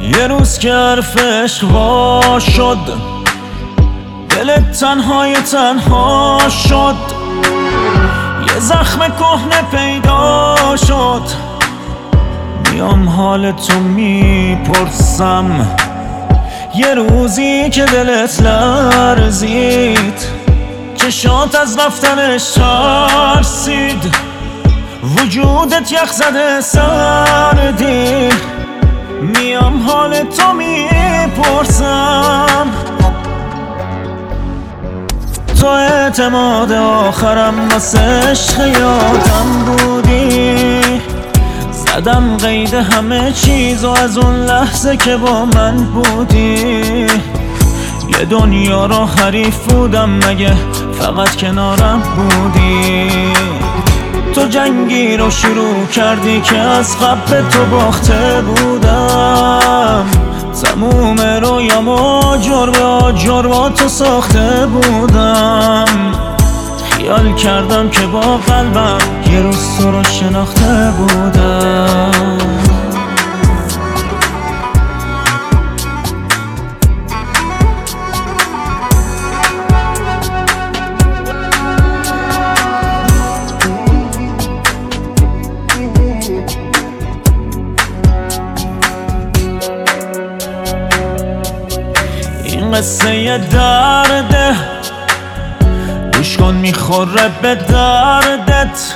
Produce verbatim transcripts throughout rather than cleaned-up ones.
یه روز که حرف عشق وا شد، دلت تنهای تنها شد. یه زخم کهنه پیدا شد، میام حال تو میپرسم. یه روزی که دلت لرزید، چشات از رفتنش ترسید، وجودت یخ زده سردی، میام حال تو میپرسم. تو اعتماد آخرم واسه عشق یادم بودی، زدم قید همه چیز و از اون لحظه که با من بودی یه دنیا رو حریف بودم، مگه فقط کنارم بودی؟ تو جنگی رو شروع کردی که از قبل تو باخته بودم، تموم رویامو جربه آجر با تو ساخته بودم. خیال کردم که با قلبم یه روز تو رو شناخته بودم. این قصه یه درده، گوش کن میخوره به دردت.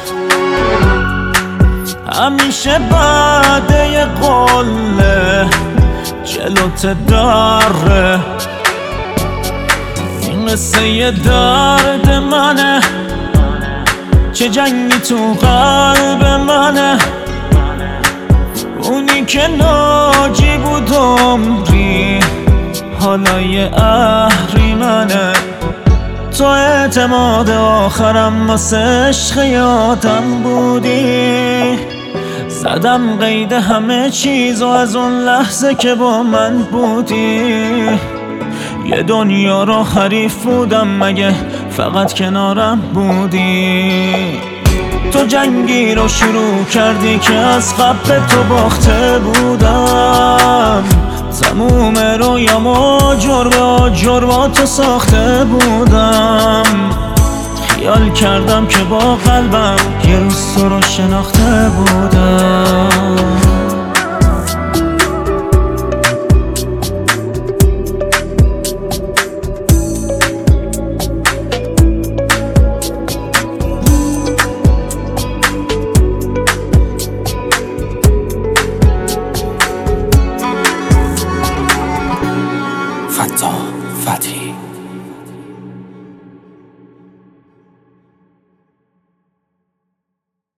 همیشه بعد یه قله جلوت داره. این قصه یه درد منه، چه جنگی تو قلب منه. اونی که ناجی بود عمری، حالا یه اهریمنه. تو اعتماد آخرم واسه عشق یادم بودی، زدم قید همه چیز و از اون لحظه که با من بودی یه دنیا رو حریف بودم، مگه فقط کنارم بودی؟ تو جنگی رو شروع کردی که از قبل تو باخته بودم، تموم رویامو جربه آجر با تو ساخته بودم. خیال کردم که با قلبم یه روز تو رو شناخته بودم. فتا فتحی